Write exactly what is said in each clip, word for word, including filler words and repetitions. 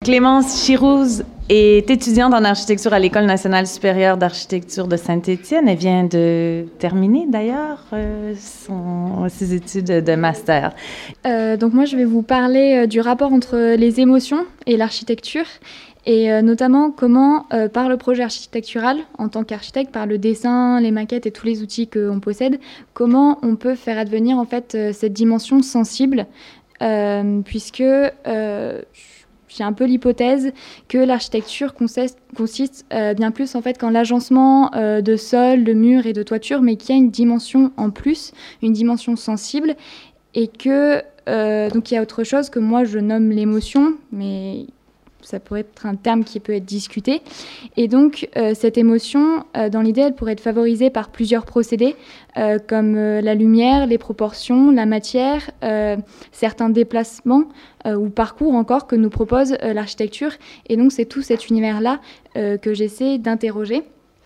Clémence Chirouz est étudiante en architecture à l'École nationale supérieure d'architecture de Saint-Étienne. Elle vient de terminer, d'ailleurs, euh, son, ses études de master. Euh, donc moi, je vais vous parler euh, du rapport entre les émotions et l'architecture, et euh, notamment comment, euh, par le projet architectural, en tant qu'architecte, par le dessin, les maquettes et tous les outils qu'on possède, comment on peut faire advenir en fait euh, cette dimension sensible, euh, puisque euh, j'ai un peu l'hypothèse que l'architecture consiste, consiste euh, bien plus en fait qu'en l'agencement euh, de sol, de murs et de toiture, mais qu'il y a une dimension en plus, une dimension sensible, et que euh, donc il y a autre chose que moi je nomme l'émotion, mais ça pourrait être un terme qui peut être discuté. Et donc, euh, cette émotion, euh, dans l'idée, elle pourrait être favorisée par plusieurs procédés, euh, comme euh, la lumière, les proportions, la matière, euh, certains déplacements euh, ou parcours encore que nous propose euh, l'architecture. Et donc, c'est tout cet univers-là euh, que j'essaie d'interroger.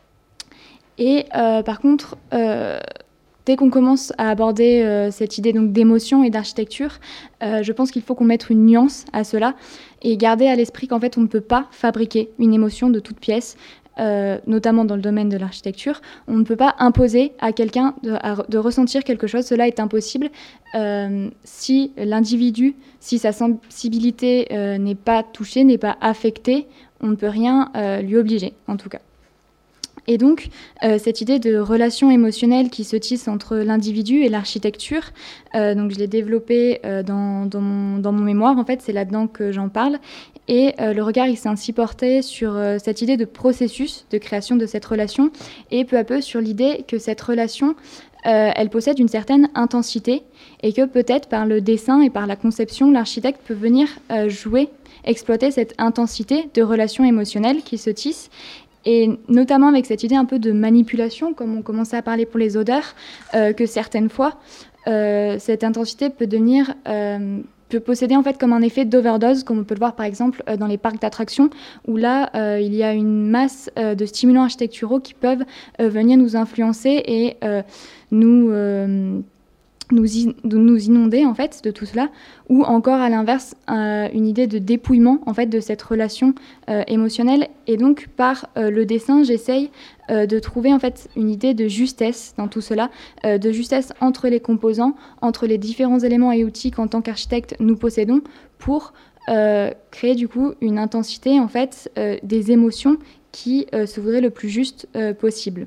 Et euh, par contre... Euh, Dès qu'on commence à aborder euh, cette idée donc, d'émotion et d'architecture, euh, je pense qu'il faut qu'on mette une nuance à cela et garder à l'esprit qu'en fait, on ne peut pas fabriquer une émotion de toute pièce, euh, notamment dans le domaine de l'architecture. On ne peut pas imposer à quelqu'un de, à, de ressentir quelque chose. Cela est impossible euh, si l'individu, si sa sensibilité euh, n'est pas touchée, n'est pas affectée, on ne peut rien euh, lui obliger, en tout cas. Et donc, euh, cette idée de relation émotionnelle qui se tisse entre l'individu et l'architecture, euh, donc je l'ai développée euh, dans, dans, mon, dans mon mémoire, en fait, c'est là-dedans que j'en parle. Et euh, le regard, il s'est ainsi porté sur euh, cette idée de processus de création de cette relation, et peu à peu sur l'idée que cette relation, euh, elle possède une certaine intensité, et que peut-être par le dessin et par la conception, l'architecte peut venir euh, jouer, exploiter cette intensité de relation émotionnelle qui se tisse, et notamment avec cette idée un peu de manipulation, comme on commençait à parler pour les odeurs, euh, que certaines fois, euh, cette intensité peut devenir, euh, peut posséder en fait comme un effet d'overdose, comme on peut le voir par exemple euh, dans les parcs d'attractions, où là, euh, il y a une masse euh, de stimulants architecturaux qui peuvent euh, venir nous influencer et euh, nous... Euh, Nous, in- de nous inonder en fait de tout cela, ou encore à l'inverse euh, une idée de dépouillement en fait de cette relation euh, émotionnelle. Et donc par euh, le dessin, j'essaye euh, de trouver en fait une idée de justesse dans tout cela, euh, de justesse entre les composants, entre les différents éléments et outils qu'en tant qu'architecte nous possédons, pour euh, créer du coup une intensité en fait euh, des émotions qui euh, se voudraient le plus juste euh, possible.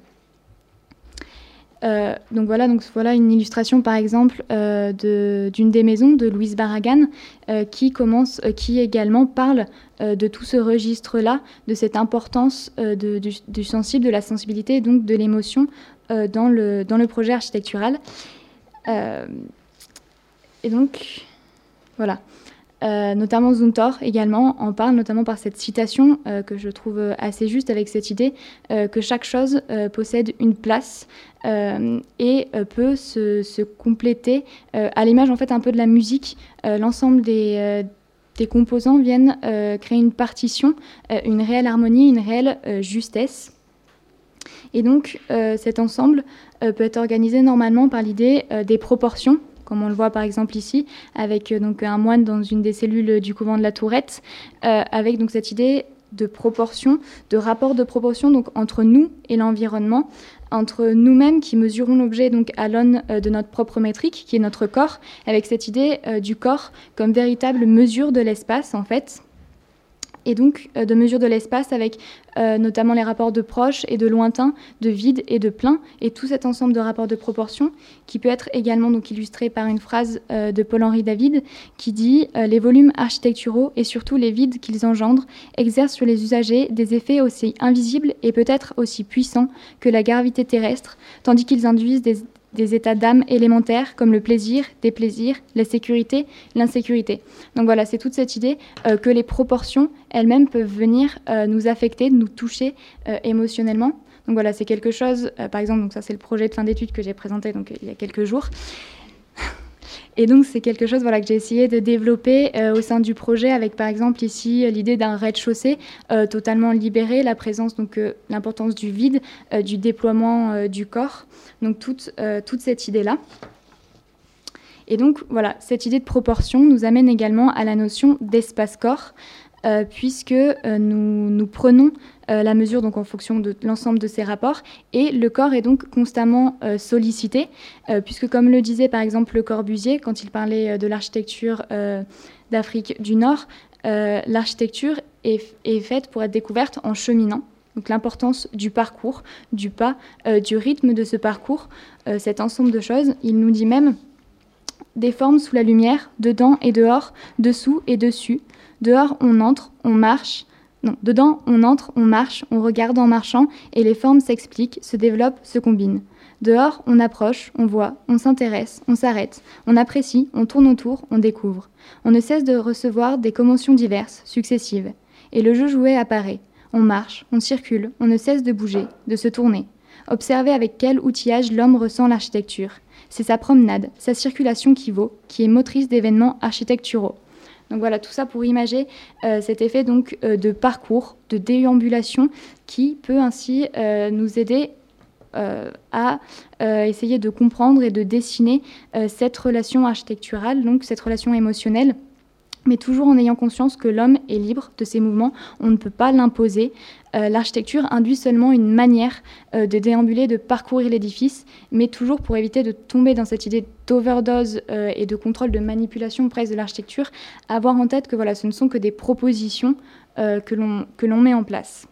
Euh, donc voilà, donc voilà une illustration par exemple euh, de, d'une des maisons de Louise Barragan euh, qui commence, euh, qui également parle euh, de tout ce registre-là, de cette importance euh, de, du, du sensible, de la sensibilité, donc de l'émotion euh, dans le dans le projet architectural. Euh, et donc voilà. Euh, notamment Zumthor également en parle, notamment par cette citation euh, que je trouve assez juste, avec cette idée euh, que chaque chose euh, possède une place euh, et euh, peut se, se compléter euh, à l'image en fait un peu de la musique. Euh, l'ensemble des, euh, des composants viennent euh, créer une partition, euh, une réelle harmonie, une réelle euh, justesse. Et donc euh, cet ensemble euh, peut être organisé normalement par l'idée euh, des proportions, comme on le voit par exemple ici, avec euh, donc, un moine dans une des cellules du couvent de la Tourette, euh, avec donc, cette idée de proportion, de rapport de proportion donc, entre nous et l'environnement, entre nous-mêmes qui mesurons l'objet donc, à l'aune euh, de notre propre métrique, qui est notre corps, avec cette idée euh, du corps comme véritable mesure de l'espace, en fait, et donc euh, de mesure de l'espace avec euh, notamment les rapports de proche et de lointain, de vide et de plein, et tout cet ensemble de rapports de proportion qui peut être également donc, illustré par une phrase euh, de Paul-Henri David qui dit euh, « Les volumes architecturaux et surtout les vides qu'ils engendrent exercent sur les usagers des effets aussi invisibles et peut-être aussi puissants que la gravité terrestre, tandis qu'ils induisent des des états d'âme élémentaires comme le plaisir, déplaisir, la sécurité, l'insécurité. » Donc voilà, c'est toute cette idée euh, que les proportions elles-mêmes peuvent venir euh, nous affecter, nous toucher euh, émotionnellement. Donc voilà, c'est quelque chose, euh, par exemple, donc ça c'est le projet de fin d'études que j'ai présenté donc, il y a quelques jours. Et donc, c'est quelque chose voilà, que j'ai essayé de développer euh, au sein du projet avec, par exemple, ici, l'idée d'un rez-de-chaussée euh, totalement libéré, la présence, donc euh, l'importance du vide, euh, du déploiement euh, du corps, donc toute, euh, toute cette idée-là. Et donc, voilà, cette idée de proportion nous amène également à la notion d'espace-corps. euh, puisque euh, nous, nous prenons euh, la mesure donc, en fonction de l'ensemble de ces rapports, et le corps est donc constamment euh, sollicité, euh, puisque comme le disait par exemple Le Corbusier, quand il parlait euh, de l'architecture euh, d'Afrique du Nord, euh, l'architecture est, est faite pour être découverte en cheminant. Donc l'importance du parcours, du pas, euh, du rythme de ce parcours, euh, cet ensemble de choses. Il nous dit même des formes sous la lumière, dedans et dehors, dessous et dessus. Dehors, on entre, on marche. Non, dedans, on entre, on marche, on regarde en marchant et les formes s'expliquent, se développent, se combinent. Dehors, on approche, on voit, on s'intéresse, on s'arrête, on apprécie, on tourne autour, on découvre. On ne cesse de recevoir des commotions diverses, successives. Et le jeu joué apparaît. On marche, on circule, on ne cesse de bouger, de se tourner. Observez avec quel outillage l'homme ressent l'architecture. C'est sa promenade, sa circulation qui vaut, qui est motrice d'événements architecturaux. Donc voilà, tout ça pour imager euh, cet effet donc, euh, de parcours, de déambulation, qui peut ainsi euh, nous aider euh, à euh, essayer de comprendre et de dessiner euh, cette relation architecturale, donc cette relation émotionnelle, mais toujours en ayant conscience que l'homme est libre de ses mouvements, on ne peut pas l'imposer. Euh, l'architecture induit seulement une manière euh, de déambuler, de parcourir l'édifice, mais toujours pour éviter de tomber dans cette idée d'overdose euh, et de contrôle, de manipulation presque de l'architecture, avoir en tête que voilà, ce ne sont que des propositions euh, que l'on, que l'on met en place.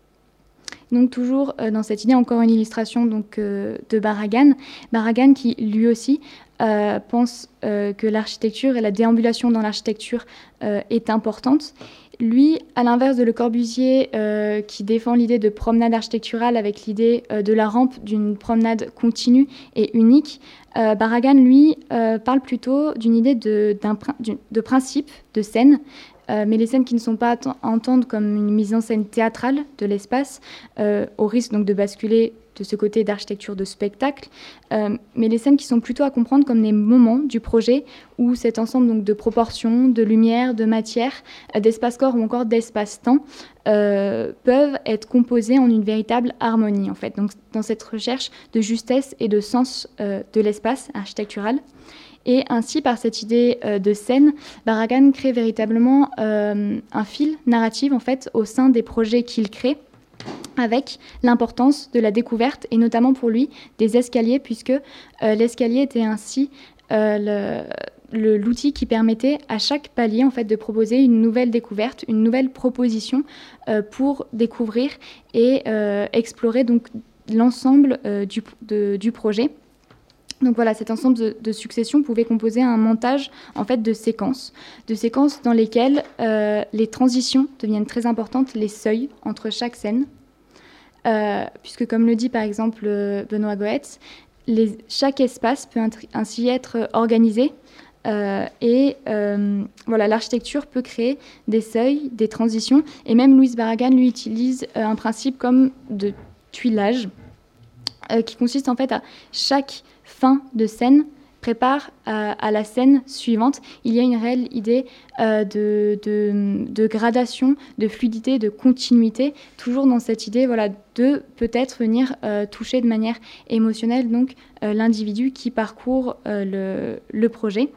Donc toujours euh, dans cette idée, encore une illustration donc, euh, de Barragan. Barragan qui lui aussi euh, pense euh, que l'architecture et la déambulation dans l'architecture euh, est importante. Lui, à l'inverse de Le Corbusier, euh, qui défend l'idée de promenade architecturale avec l'idée euh, de la rampe d'une promenade continue et unique, euh, Barragan, lui, euh, parle plutôt d'une idée de, d'un, de principe, de scène, Euh, mais les scènes qui ne sont pas à entendre comme une mise en scène théâtrale de l'espace, euh, au risque donc de basculer de ce côté d'architecture de spectacle, euh, mais les scènes qui sont plutôt à comprendre comme des moments du projet où cet ensemble donc, de proportions, de lumière, de matière, euh, d'espace-corps ou encore d'espace-temps euh, peuvent être composés en une véritable harmonie, en fait, donc dans cette recherche de justesse et de sens euh, de l'espace architectural. Et ainsi, par cette idée euh, de scène, Barragan crée véritablement euh, un fil narratif en fait, au sein des projets qu'il crée, avec l'importance de la découverte, et notamment pour lui, des escaliers, puisque euh, l'escalier était ainsi euh, le, le, l'outil qui permettait à chaque palier en fait, de proposer une nouvelle découverte, une nouvelle proposition euh, pour découvrir et euh, explorer donc, l'ensemble euh, du, de, du projet. Donc voilà, cet ensemble de, de successions pouvait composer un montage en fait de séquences, de séquences dans lesquelles euh, les transitions deviennent très importantes, les seuils entre chaque scène, euh, puisque comme le dit par exemple Benoît Goetz, les, chaque espace peut ainsi être organisé euh, et euh, voilà, l'architecture peut créer des seuils, des transitions, et même Louise Barragan lui utilise euh, un principe comme de tuilage euh, qui consiste en fait à chaque fin de scène prépare à, à la scène suivante. Il y a une réelle idée euh, de, de, de gradation, de fluidité, de continuité, toujours dans cette idée voilà, de peut-être venir euh, toucher de manière émotionnelle donc, euh, l'individu qui parcourt euh, le, le projet.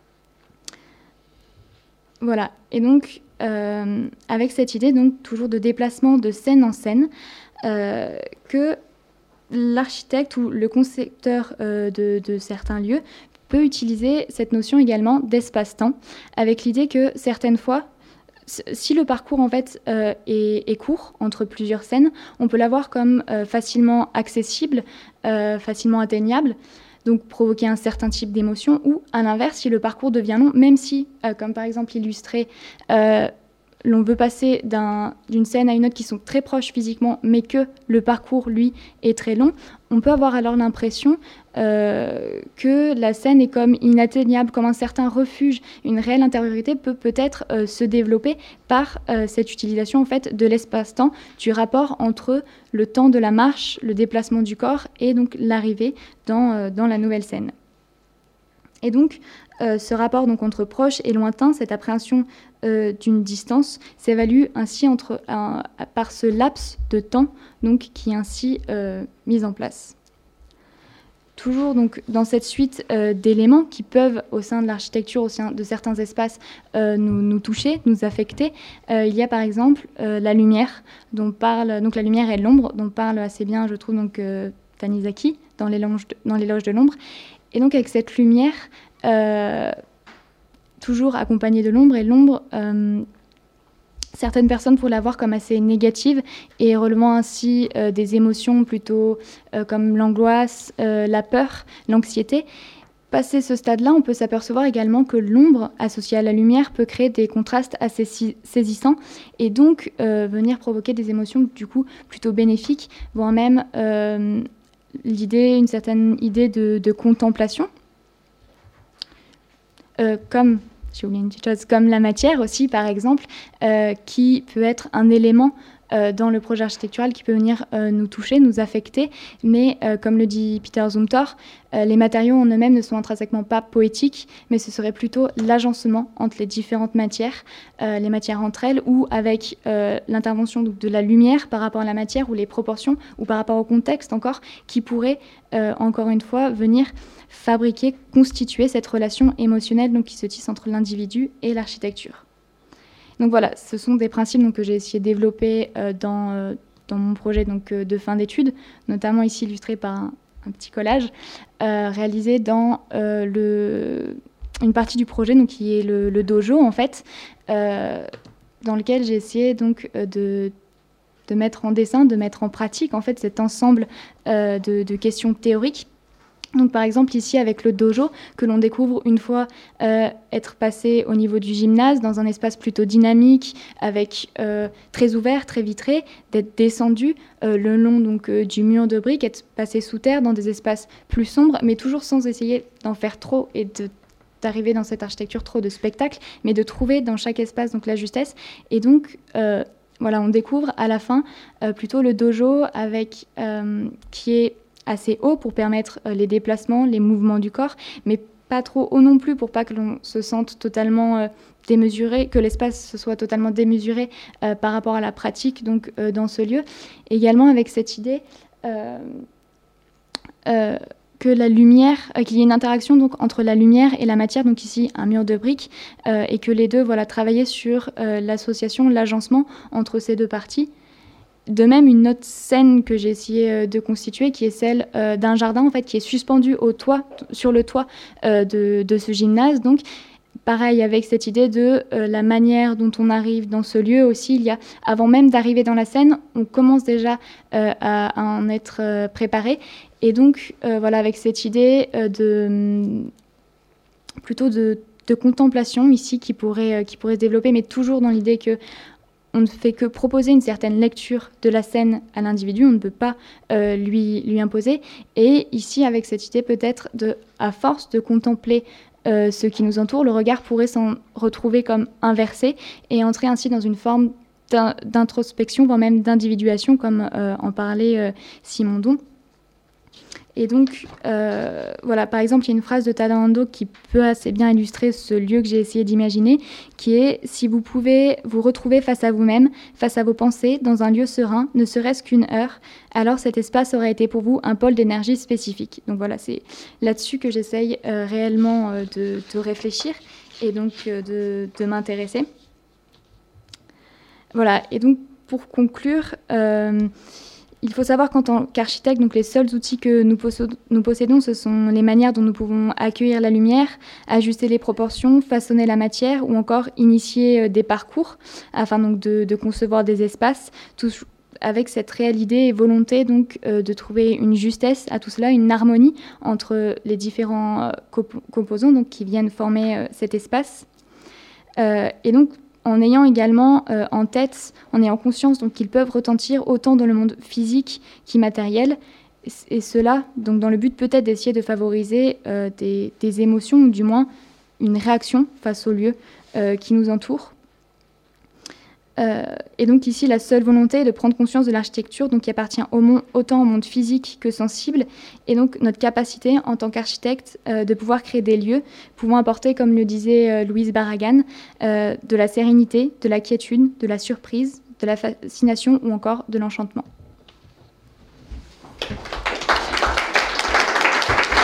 Voilà, et donc euh, avec cette idée donc, toujours de déplacement de scène en scène, euh, que l'architecte ou le concepteur euh, de, de certains lieux peut utiliser cette notion également d'espace-temps, avec l'idée que certaines fois, si le parcours en fait euh, est, est court entre plusieurs scènes, on peut l'avoir comme euh, facilement accessible, euh, facilement atteignable, donc provoquer un certain type d'émotion, ou à l'inverse, si le parcours devient long, même si, euh, comme par exemple illustré, euh, l'on veut passer d'un, d'une scène à une autre qui sont très proches physiquement, mais que le parcours, lui, est très long, on peut avoir alors l'impression euh, que la scène est comme inatteignable, comme un certain refuge. Une réelle intériorité peut peut-être euh, se développer par euh, cette utilisation en fait, de l'espace-temps, du rapport entre le temps de la marche, le déplacement du corps et donc l'arrivée dans, euh, dans la nouvelle scène. Et donc, euh, ce rapport donc, entre proche et lointain, cette appréhension euh, d'une distance, s'évalue ainsi entre, un, par ce laps de temps donc, qui est ainsi euh, mis en place. toujours donc, dans cette suite euh, d'éléments qui peuvent, au sein de l'architecture, au sein de certains espaces, euh, nous, nous toucher, nous affecter. Euh, il y a par exemple euh, la lumière, dont parle, donc la lumière et l'ombre, dont parle assez bien, je trouve, donc, euh, Tanizaki, dans l'éloge de, dans l'éloge de l'ombre. Et donc avec cette lumière, euh, toujours accompagnée de l'ombre, et l'ombre... Euh, certaines personnes pourraient la voir comme assez négative et relevant ainsi euh, des émotions plutôt euh, comme l'angoisse, euh, la peur, l'anxiété. Passé ce stade-là, on peut s'apercevoir également que l'ombre associée à la lumière peut créer des contrastes assez si- saisissants et donc euh, venir provoquer des émotions du coup plutôt bénéfiques, voire même euh, l'idée, une certaine idée de, de contemplation, euh, comme j'ai oublié une petite chose, comme la matière aussi, par exemple, euh, qui peut être un élément euh, dans le projet architectural qui peut venir euh, nous toucher, nous affecter. Mais euh, comme le dit Peter Zumthor, euh, les matériaux en eux-mêmes ne sont intrinsèquement pas poétiques, mais ce serait plutôt l'agencement entre les différentes matières, euh, les matières entre elles, ou avec euh, l'intervention de la lumière par rapport à la matière, ou les proportions, ou par rapport au contexte encore, qui pourrait, euh, encore une fois, venir fabriquer, constituer cette relation émotionnelle donc, qui se tisse entre l'individu et l'architecture. Donc voilà, ce sont des principes donc, que j'ai essayé de développer euh, dans, euh, dans mon projet donc, euh, de fin d'études, notamment ici illustré par un, un petit collage euh, réalisé dans euh, le, une partie du projet donc, qui est le, le dojo en fait, euh, dans lequel j'ai essayé donc, euh, de, de mettre en dessin, de mettre en pratique en fait, cet ensemble euh, de, de questions théoriques. Donc par exemple ici avec le dojo que l'on découvre une fois euh, être passé au niveau du gymnase dans un espace plutôt dynamique avec euh, très ouvert, très vitré, d'être descendu euh, le long donc, euh, du mur de briques, être passé sous terre dans des espaces plus sombres mais toujours sans essayer d'en faire trop et de, d'arriver dans cette architecture trop de spectacle mais de trouver dans chaque espace donc, la justesse et donc euh, voilà on découvre à la fin euh, plutôt le dojo avec euh, qui est assez haut pour permettre euh, les déplacements, les mouvements du corps, mais pas trop haut non plus pour pas que l'on se sente totalement euh, démesuré, que l'espace soit totalement démesuré euh, par rapport à la pratique donc, euh, dans ce lieu. Également avec cette idée euh, euh, que la lumière, euh, qu'il y ait une interaction donc, entre la lumière et la matière, donc ici un mur de briques, euh, et que les deux voilà, travailler sur euh, l'association, l'agencement entre ces deux parties. De même, une autre scène que j'ai essayé de constituer, qui est celle euh, d'un jardin en fait, qui est suspendu au toit, sur le toit euh, de, de ce gymnase. Donc, pareil, avec cette idée de euh, la manière dont on arrive dans ce lieu aussi, il y a, avant même d'arriver dans la scène, on commence déjà euh, à, à en être euh, préparé. Et donc, euh, voilà, avec cette idée euh, de plutôt de, de contemplation ici qui pourrait, euh, qui pourrait se développer, mais toujours dans l'idée que on ne fait que proposer une certaine lecture de la scène à l'individu, on ne peut pas euh, lui, lui imposer. Et ici, avec cette idée peut-être, de, à force de contempler euh, ce qui nous entoure, le regard pourrait s'en retrouver comme inversé et entrer ainsi dans une forme d'in- d'introspection, voire même d'individuation, comme euh, en parlait euh, Simondon. Et donc, euh, voilà, par exemple, il y a une phrase de Tadano qui peut assez bien illustrer ce lieu que j'ai essayé d'imaginer, qui est « Si vous pouvez vous retrouver face à vous-même, face à vos pensées, dans un lieu serein, ne serait-ce qu'une heure, alors cet espace aurait été pour vous un pôle d'énergie spécifique. » Donc voilà, c'est là-dessus que j'essaye euh, réellement euh, de, de réfléchir et donc euh, de, de m'intéresser. Voilà, et donc pour conclure... Euh, Il faut savoir qu'en tant qu'architecte, donc les seuls outils que nous, possédons, nous possédons, ce sont les manières dont nous pouvons accueillir la lumière, ajuster les proportions, façonner la matière ou encore initier des parcours afin donc de, de concevoir des espaces, tout, avec cette réelle idée et volonté donc, euh, de trouver une justesse à tout cela, une harmonie entre les différents euh, comp- composants donc, qui viennent former euh, cet espace. Euh, et donc, en ayant également euh, en tête, en ayant conscience donc, qu'ils peuvent retentir autant dans le monde physique qu'immatériel, et, et cela donc, dans le but peut-être d'essayer de favoriser euh, des, des émotions, ou du moins une réaction face au lieu euh, qui nous entoure. Euh, et donc ici, la seule volonté est de prendre conscience de l'architecture, donc qui appartient au monde, autant au monde physique que sensible, et donc notre capacité en tant qu'architecte euh, de pouvoir créer des lieux pouvant apporter, comme le disait euh, Louise Barragan, euh, de la sérénité, de la quiétude, de la surprise, de la fascination ou encore de l'enchantement.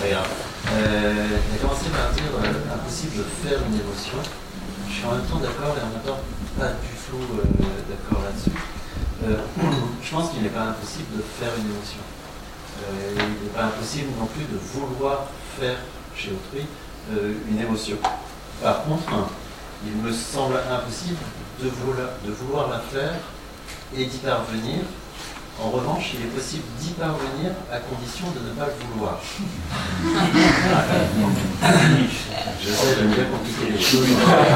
pas grave. Euh, il a commencé par dire euh, impossible de faire une émotion. Je suis en même temps d'accord et en même temps pas du tout euh, d'accord là-dessus. Euh, je pense qu'il n'est pas impossible de faire une émotion. Euh, il n'est pas impossible non plus de vouloir faire chez autrui euh, une émotion. Par contre, il me semble impossible de vouloir, de vouloir la faire et d'y parvenir. En revanche, il est possible d'y parvenir à condition de ne pas le vouloir. Je sais, j'aime bien compliquer les choses.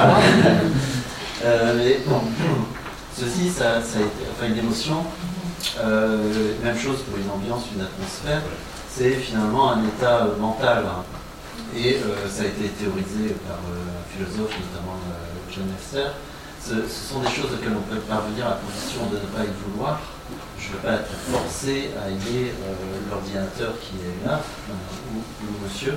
euh, mais bon, ceci, ça, ça a été, enfin une émotion, euh, même chose pour une ambiance, une atmosphère, c'est finalement un état euh, mental. Hein. Et euh, ça a été théorisé par euh, un philosophe, notamment euh, John Lester. Ce, ce sont des choses auxquelles on peut parvenir à condition de ne pas y vouloir. Je ne veux pas être forcé à aimer euh, l'ordinateur qui est là, euh, ou, ou monsieur.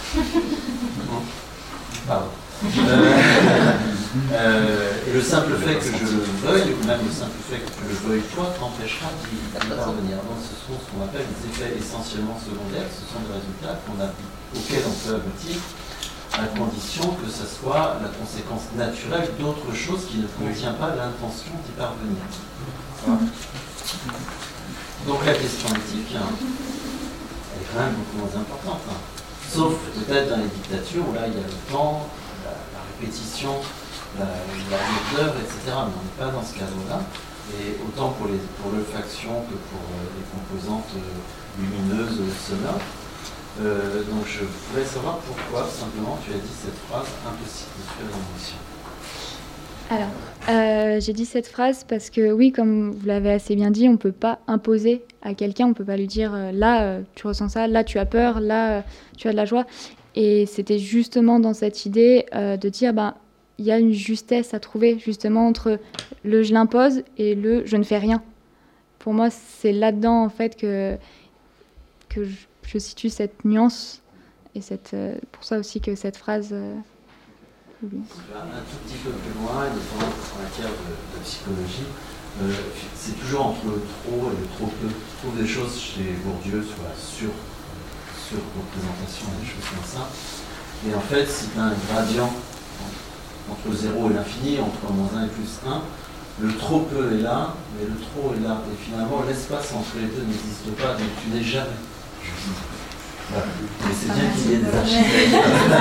Pardon. Euh, euh, et le simple fait que je le veuille, ou même le simple fait que tu le veuilles toi, t'empêchera d'y parvenir. Donc ce sont ce qu'on appelle des effets essentiellement secondaires, ce sont des résultats qu'on a, auxquels on peut aboutir, à condition que ce soit la conséquence naturelle d'autre chose qui ne contient pas l'intention d'y parvenir. Voilà. Donc la question éthique, hein, elle est quand même beaucoup moins importante. Hein. Sauf peut-être dans les dictatures où là il y a le temps, la, la répétition, la, la longueur, et cetera. Mais on n'est pas dans ce cadre-là. Et autant pour, les, pour l'olfaction que pour euh, les composantes euh, lumineuses sonores. Euh, donc je voudrais savoir pourquoi simplement tu as dit cette phrase impossible de faire une émotion. Alors, euh, j'ai dit cette phrase parce que oui, comme vous l'avez assez bien dit, on ne peut pas imposer à quelqu'un, on ne peut pas lui dire euh, là euh, tu ressens ça, là tu as peur, là euh, tu as de la joie. Et c'était justement dans cette idée euh, de dire ben il y a une justesse à trouver justement entre le je l'impose et le je ne fais rien. Pour moi, c'est là-dedans en fait que que je, je situe cette nuance et cette euh, pour ça aussi que cette phrase. Euh, Oui. Un tout petit peu plus loin, notamment en matière de, de psychologie, euh, c'est toujours entre le trop et le trop peu. Je trouve des choses chez Bourdieu sur la sur, sur-représentation, des choses comme ça. Et en fait, si tu as un gradient entre le zéro et l'infini, entre moins un et plus un, le trop peu est là, mais le trop est là. Et finalement, l'espace entre les deux n'existe pas, donc tu n'es jamais. Voilà. Mais c'est bien qu'il y ait des architectes.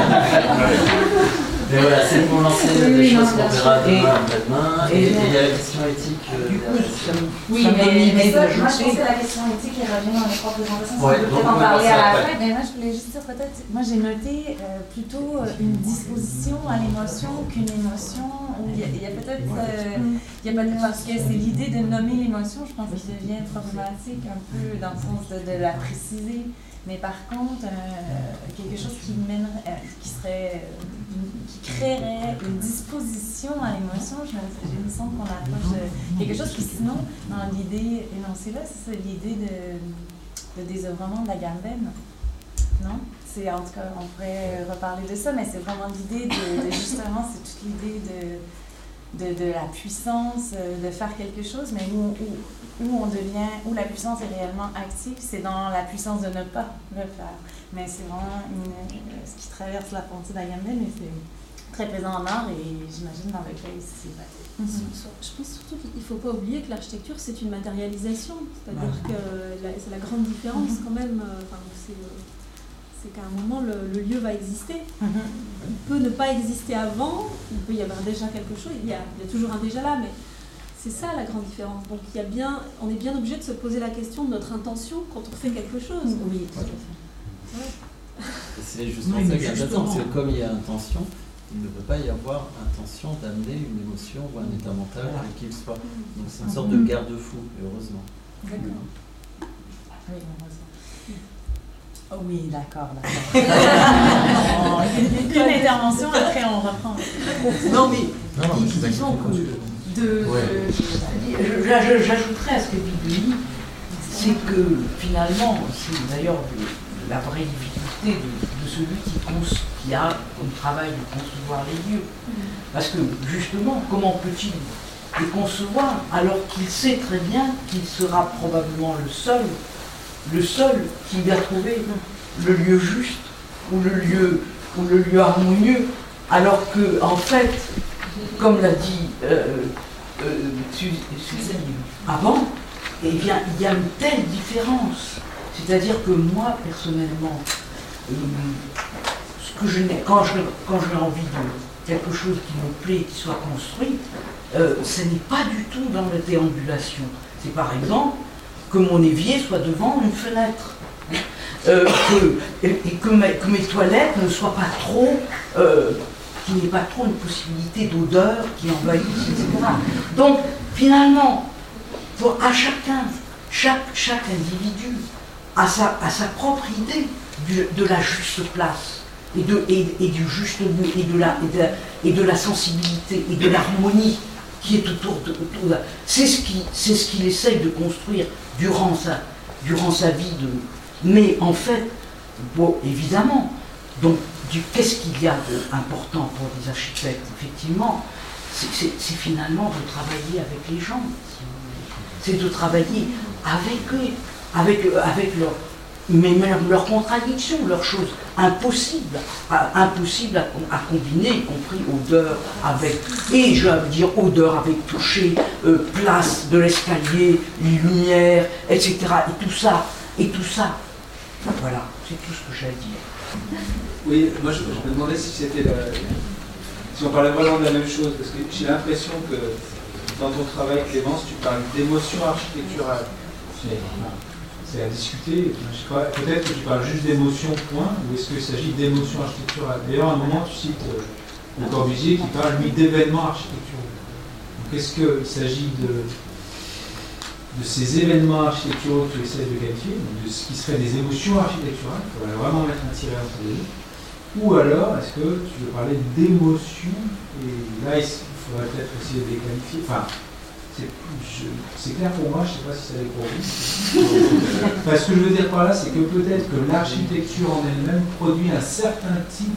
Mais voilà, c'est pour lancer oui, des choses qu'on verra demain après-demain. Et il y a la question éthique. Euh, du coup, ça me, oui, ça mais, mais ça, moi je pense que la question éthique elle revient dans les trois présentations. Ouais, on peut peut-être en parler à la fin. Mais moi je voulais juste dire peut-être, moi j'ai noté euh, plutôt une disposition à l'émotion qu'une émotion. Il y a, il y a peut-être, euh, il y a peut-être parce que c'est l'idée de nommer l'émotion, je pense qu'il devient problématique un peu dans le sens de, de la préciser. Mais par contre, euh, quelque chose qui mènerait, euh, qui serait, euh, qui créerait une disposition à l'émotion, je me sens qu'on approche de quelque chose qui, sinon, dans l'idée énoncée là, c'est l'idée de, de désœuvrement de la gambaine, non? C'est, en tout cas, on pourrait reparler de ça, mais c'est vraiment l'idée de, de justement, c'est toute l'idée de, de, de la puissance, de faire quelque chose, mais où, où où on devient, où la puissance est réellement active, c'est dans la puissance de ne pas le faire. Mais c'est vraiment une, ce qui traverse la frontière d'Agamben, mais c'est très présent en art et j'imagine dans le cas ici. Ouais. Mm-hmm. Je pense surtout qu'il ne faut pas oublier que l'architecture, c'est une matérialisation. C'est-à-dire que la, c'est la grande différence mm-hmm. quand même. Enfin, c'est, c'est qu'à un moment, le, le lieu va exister. Mm-hmm. Il peut ne pas exister avant, il peut y avoir déjà quelque chose, il y a, il y a toujours un déjà là, mais c'est ça la grande différence. Donc il y a bien, on est bien obligé de se poser la question de notre intention quand on fait quelque chose. Oui, tout à fait. Ouais. C'est justement oui, ça qui est intéressant, parce que comme il y a intention, il ne peut pas y avoir intention d'amener une émotion ou un état mental voilà. quel qu'il soit. Donc c'est une sorte de garde-fou, heureusement. D'accord. Oui, heureusement. Oh oui, d'accord, d'accord. Une intervention, après on reprend. Non mais, non, non, mais disons que De, ouais. de, j'ajouterais à ce que dit Denis, c'est que finalement, c'est d'ailleurs la vraie difficulté de, de celui qui, conce, qui a comme travail de concevoir les lieux. Parce que justement, comment peut-il les concevoir alors qu'il sait très bien qu'il sera probablement le seul, le seul qui va trouver le lieu juste ou le lieu, ou le lieu harmonieux, alors que, en fait, comme l'a dit euh, euh, Suzanne avant, eh bien, il y a une telle différence. C'est-à-dire que moi, personnellement, euh, ce que je n'ai, quand je, quand j'ai envie de quelque chose qui me plaît, qui soit construit, euh, ce n'est pas du tout dans la déambulation. C'est par exemple que mon évier soit devant une fenêtre. Euh, que, et, et que, mes, que mes toilettes ne soient pas trop, euh, qu'il n'y ait pas trop une possibilité d'odeur qui envahisse, et cetera. Donc, finalement, pour, à chacun, chaque, chaque individu a sa, a sa propre idée du, de la juste place, et, de, et, et du juste lieu, et de, la, et, de, et de la sensibilité, et de l'harmonie qui est autour de, autour de c'est ce qui, c'est ce qu'il essaye de construire durant sa, durant sa vie de... Mais en fait, bon, évidemment, donc qu'est-ce qu'il y a d'important pour les architectes? Effectivement, c'est, c'est, c'est finalement de travailler avec les gens. C'est de travailler avec eux, avec, avec leur, mais même leurs contradictions, leurs choses impossibles, à, impossibles à, à combiner, y compris odeur avec, et je veux dire odeur avec toucher, euh, place de l'escalier, lumière, et cetera. Et tout ça, et tout ça. Voilà, c'est tout ce que j'ai à dire. Oui, moi je, je me demandais si c'était la, si on parlait vraiment de la même chose, parce que j'ai l'impression que dans ton travail, Clémence, tu parles d'émotion architecturale. C'est à discuter. Je crois, peut-être que tu parles juste d'émotion, point, ou est-ce qu'il s'agit d'émotion architecturale? D'ailleurs, à un moment, tu cites euh, Le Corbusier qui parle, lui, d'événements architecturaux. Donc, est-ce qu'il s'agit de, de ces événements architecturaux que tu essaies de qualifier, donc de ce qui serait des émotions architecturales, il faudrait vraiment mettre un tiret entre les deux, ou alors, est-ce que tu veux parler d'émotion, et là, il faudrait peut-être essayer de les qualifier. Enfin, C'est, je, c'est clair pour moi, je ne sais pas si ça l'est pour vous. Enfin, ce que je veux dire par là, c'est que peut-être que l'architecture en elle-même produit un certain type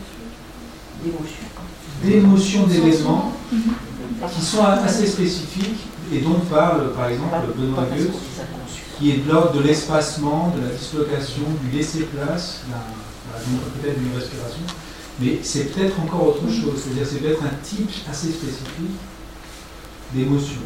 d'émotions, d'événements qui sont assez spécifiques et dont parle par exemple Benoît Goethe, qui est de l'ordre de l'espacement, de la dislocation, du laisser-place, peut-être d'une respiration, mais c'est peut-être encore autre chose, c'est-à-dire c'est peut-être un type assez spécifique d'émotion.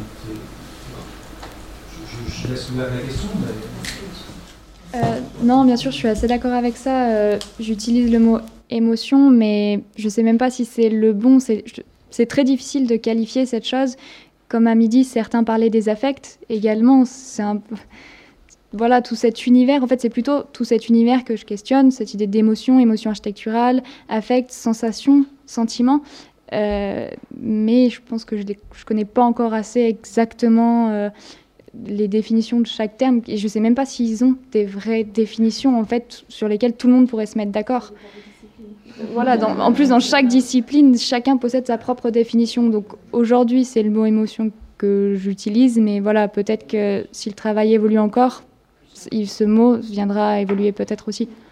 Je, je, je laisse ouvert la question. Mais... Euh, non, bien sûr, je suis assez d'accord avec ça. Euh, j'utilise le mot émotion, mais je ne sais même pas si c'est le bon. C'est, c'est très difficile de qualifier cette chose. Comme à midi, certains parlaient des affects également. C'est un peu... Voilà, tout cet univers. En fait, c'est plutôt tout cet univers que je questionne, cette idée d'émotion, émotion architecturale, affect, sensation, sentiment. Euh, mais je pense que je ne connais pas encore assez exactement euh, les définitions de chaque terme. Et je ne sais même pas s'ils ont des vraies définitions en fait, sur lesquelles tout le monde pourrait se mettre d'accord. Voilà, dans, en plus, dans chaque discipline, chacun possède sa propre définition. Donc aujourd'hui, c'est le mot émotion que j'utilise. Mais voilà, peut-être que si le travail évolue encore, ce mot viendra évoluer peut-être aussi.